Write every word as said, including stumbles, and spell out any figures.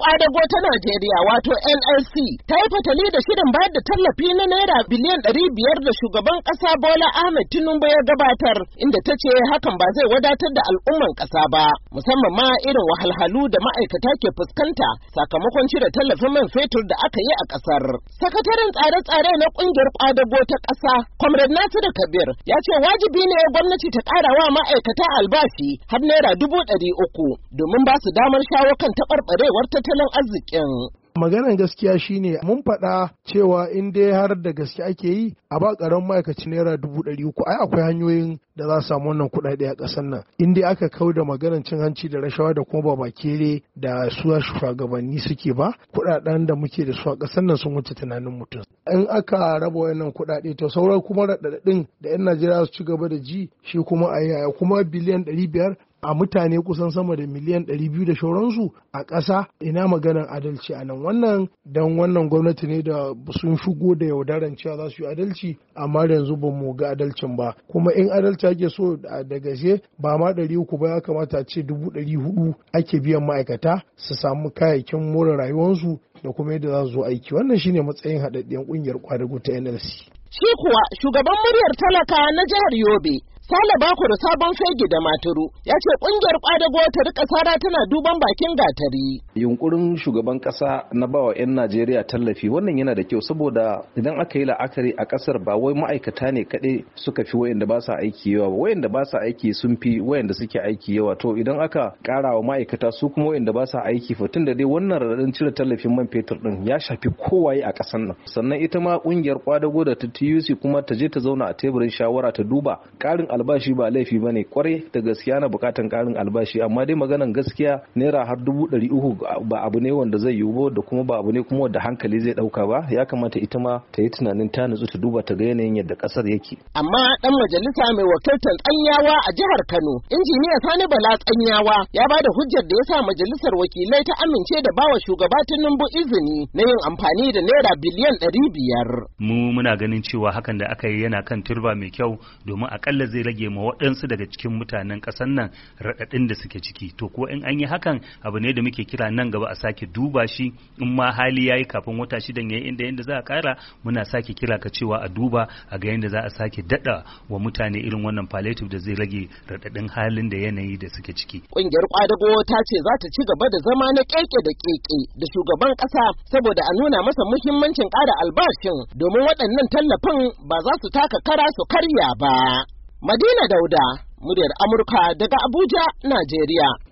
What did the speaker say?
ƙwadago ta Najeriya wato N L C ta yi fatali da shirin bayar da tallafi na naira biliyan ɗari biyar da shugaban ƙasa Bola Ahmed Tinubu ya gabatar, inda ta ce hakan ba zai wadatar da al'umman ƙasa ba, musamman ma irin wahalhalu da ma'aikata ke fuskanta sakamakon cire tallafin man fetur da aka yi a ƙasar. Sakataren tsare-tsare na ƙungiyar ƙwadago ta ƙasa, Comrade Nasiru Kabir, ya ce wajibi ne gwamnati ta ƙara wa ma'aikata albashi har naira dubu ɗari uku domin ba su damar shawo kan taɓarɓarewar tattalin arzikin. Maganar gaskiya shine mun faɗa cewa in dai har da gaske ake yi a ba ƙaramin ma'aikaci naira dubu ɗari uku ai akwai hanyoyin da za su samu wannan kuɗaɗe a ƙasar nan. In dai aka kau da maganar cin hanci da rashawa da kuma babakere da su shugabanni suke ba, kuɗaɗen da muke da su a ƙasar nan sun wuce tunanin mutum. In aka raba wannan kuɗaɗe to sauran kuma raɗaɗin da 'yan Najeriya su ci gaba da ji shi kuma a yaya kuma biliyan ɗari biyar a mutane kusan sama da miliyan ɗari biyu da shauransu a ƙasa, ina maganar adalci a nan. Wannan don wannan gwamnati ne da sun shigo da yaudaran cewa za su yi adalci, amma yanzu ba mu ga adalcin ba. Kuma in adalci ake so da gaske ba ma ɗari uku ba, ya kamata a ce dubu ɗari hudu ake biyan ma'aikata su samu kayayyakin more rayuwarsu da kuma yadda za su zo aiki. Wannan shine matsayin haɗaɗɗiyar ƙungiyar ƙwadago ta N L C. Shi kuwa shugaban muryar talaka na jihar Yobe, Sale Bako da Sabon Fegi da Maturu, ya ce ƙungiyar ƙwadago ta rika sara tana duban bakin gatari. Yunkurin shugaban ƙasa na bawa 'yan Najeriya tallafi wannan yana da kyau, saboda idan aka yi la'akari a ƙasar ba wai ma'aikata ne kaɗai suka fi wayanda ba sa aiki yawa ba, wayanda ba sa aiki sun fi wayanda suke aiki yawa. To idan aka ƙara wa ma'aikata su kuma wayanda ba sa aiki fa, tun da dai wannan raɗaɗin cire tallafin man fetur ɗin ya shafi kowaye a ƙasar nan. Sannan ita ma ƙungiyar ƙwadago da ta T U C kuma ta je ta zauna a teburin shawara ta duba ƙarin albashi ba laifi ba ne, kwarai da gaskiya na bukatan ƙarin albashi, amma dai maganan gaskiya naira har dubu ɗari uku ba abu ne wanda zai yiwu ba, da kuma ba abu ne kuma wanda hankali zai ɗauka ba. Ya kamata ita ma ta yi tunanin ta nutsu ta duba ta ga yanayin yadda ƙasar yake. Amma ɗan majalisa mai wakiltar Tsanyawa a jihar Kano, injiniya Sani Bala Tsanyawa, ya ba da hujjar da ya sa majalisar wakilai ta amince da bawa shugaba Tinubu izini na yin amfani da naira biliyan ɗari biyar. Mu muna ganin cewa hakan da aka yi yana kan turba mai kyau, domin akalla zai rage ma waɗansu daga cikin mutanen ƙasar nan raɗaɗin da suke ciki. To ko in an yi hakan, abu ne da muke kira nan gaba a sake duba shi, in ma hali yayi kafin wata shidan yayi inda yanda za a ƙara, muna sake kira ka cewa a duba a ga yanda za a sake daɗa wa mutane irin wannan palliative da zai rage raɗaɗin halin da yanayi da suke ciki. Ƙungiyar ƙwadago ta ce za ta ci gaba da zama na keke da keke da shugaban ƙasa saboda a nuna masa muhimmancin ƙara albashin, domin waɗannan tallafin ba za su taka kara su karya ba. Madina Dauda, muryar Amurka daga Abuja, Najeriya.